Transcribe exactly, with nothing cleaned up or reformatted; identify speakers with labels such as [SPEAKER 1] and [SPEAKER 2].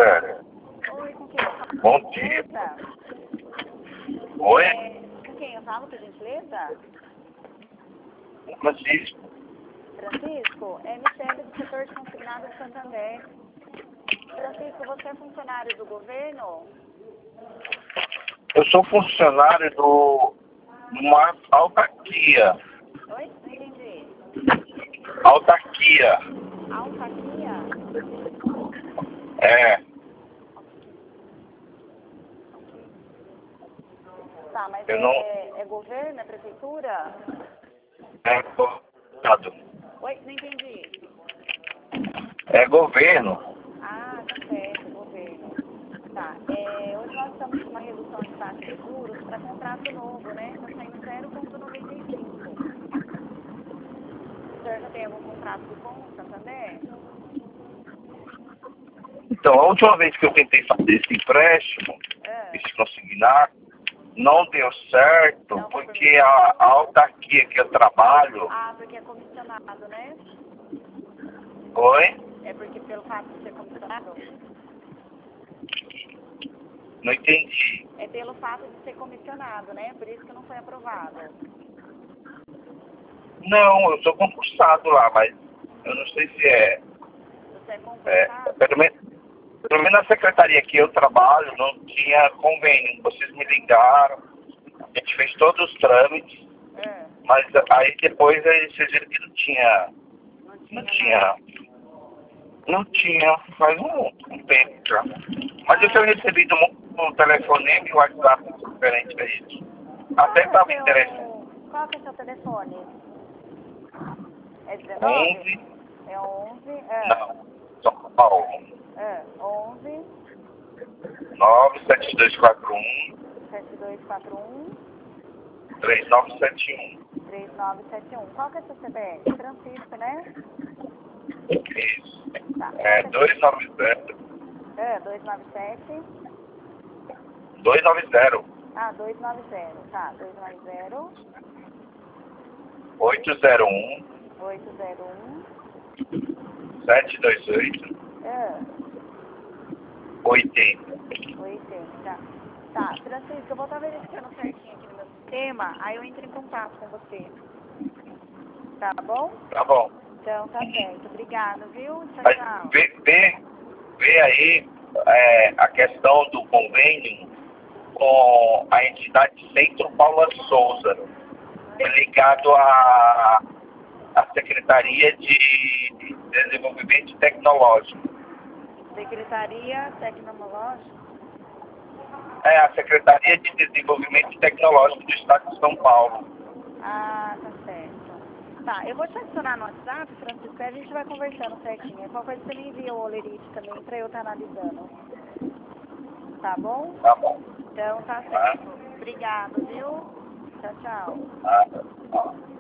[SPEAKER 1] certo.
[SPEAKER 2] Oi, com quem eu falo?
[SPEAKER 1] Bom
[SPEAKER 2] Por
[SPEAKER 1] dia.
[SPEAKER 2] gentileza?
[SPEAKER 1] Oi?
[SPEAKER 2] É, com quem eu falo, por gentileza?
[SPEAKER 1] Francisco.
[SPEAKER 2] Francisco, é Michele do setor de consignado de Santander. Francisco, você é funcionário do governo?
[SPEAKER 1] Eu sou funcionário do uma autarquia.
[SPEAKER 2] Oi? Não entendi.
[SPEAKER 1] Autarquia.
[SPEAKER 2] Autarquia?
[SPEAKER 1] É.
[SPEAKER 2] Tá, mas
[SPEAKER 1] Eu
[SPEAKER 2] é,
[SPEAKER 1] não.
[SPEAKER 2] é governo, é prefeitura?
[SPEAKER 1] É governado.
[SPEAKER 2] Oi? Não entendi.
[SPEAKER 1] É governo.
[SPEAKER 2] Ah, tá certo, governo. Tá, é, hoje nós estamos com uma redução de taxa de juros para contrato novo, né? Está saindo zero vírgula noventa e cinco. O senhor já tem algum contrato com o Santander?
[SPEAKER 1] Então, a última vez que eu tentei fazer esse empréstimo,
[SPEAKER 2] É.
[SPEAKER 1] esse consignado, não deu certo,
[SPEAKER 2] Não, foi
[SPEAKER 1] porque a, a autarquia que eu trabalho.
[SPEAKER 2] Ah, porque é comissionado, né?
[SPEAKER 1] Oi?
[SPEAKER 2] É porque pelo fato de ser comissionado?
[SPEAKER 1] Não entendi.
[SPEAKER 2] É pelo fato de ser comissionado, né? Por isso que não foi aprovado.
[SPEAKER 1] Não, eu sou concursado lá, mas eu não sei se é.
[SPEAKER 2] Você é
[SPEAKER 1] é
[SPEAKER 2] concursado?
[SPEAKER 1] pelo, menos, pelo menos na secretaria que eu trabalho não tinha convênio. Vocês me ligaram, a gente fez todos os trâmites,
[SPEAKER 2] É.
[SPEAKER 1] mas aí depois aí vocês viram que não tinha.
[SPEAKER 2] Não tinha.
[SPEAKER 1] Não tinha. Não tinha, faz um, um tempo já. Mas eu tenho recebido um, um telefonema e um WhatsApp diferente a isso. Até
[SPEAKER 2] Qual
[SPEAKER 1] estava
[SPEAKER 2] que é
[SPEAKER 1] interessante.
[SPEAKER 2] seu, qual que é seu telefone? É dezenove?
[SPEAKER 1] onze,
[SPEAKER 2] É onze? É.
[SPEAKER 1] não, São Paulo.
[SPEAKER 2] É. onze,
[SPEAKER 1] nove sete dois quatro um,
[SPEAKER 2] sete dois quatro um,
[SPEAKER 1] três nove sete um.
[SPEAKER 2] três nove sete um. Qual que é seu C P F? Francisco, né?
[SPEAKER 1] Isso.
[SPEAKER 2] Tá.
[SPEAKER 1] É dois nove zero,
[SPEAKER 2] É, duzentos e noventa e sete.
[SPEAKER 1] dois nove zero,
[SPEAKER 2] Ah, duzentos e noventa. Tá, duzentos e noventa,
[SPEAKER 1] oito zero um,
[SPEAKER 2] oito zero um.
[SPEAKER 1] sete dois oito,
[SPEAKER 2] É,
[SPEAKER 1] oitenta.
[SPEAKER 2] oitenta. Tá, Francisco, eu vou estar verificando certinho aqui no meu sistema, aí eu entro em contato com você. Tá bom?
[SPEAKER 1] Tá bom.
[SPEAKER 2] Então tá certo. Obrigada, viu? Tchau,
[SPEAKER 1] Mas
[SPEAKER 2] tchau.
[SPEAKER 1] vê, vê, vê aí é, a questão do convênio com a entidade Centro Paula Souza, ligado à, à Secretaria de Desenvolvimento Tecnológico.
[SPEAKER 2] Secretaria Tecnológica.
[SPEAKER 1] É a Secretaria de Desenvolvimento Tecnológico do Estado de São Paulo.
[SPEAKER 2] Ah, tá certo. Tá, eu vou te adicionar no WhatsApp, Francisco, e a gente vai conversando certinho. Qualquer coisa você me envia o olerite também pra eu estar analisando. Tá bom?
[SPEAKER 1] Tá bom.
[SPEAKER 2] Então tá
[SPEAKER 1] Tá?
[SPEAKER 2] certo. Obrigado, viu? Tchau, tchau.
[SPEAKER 1] Tá. Tá.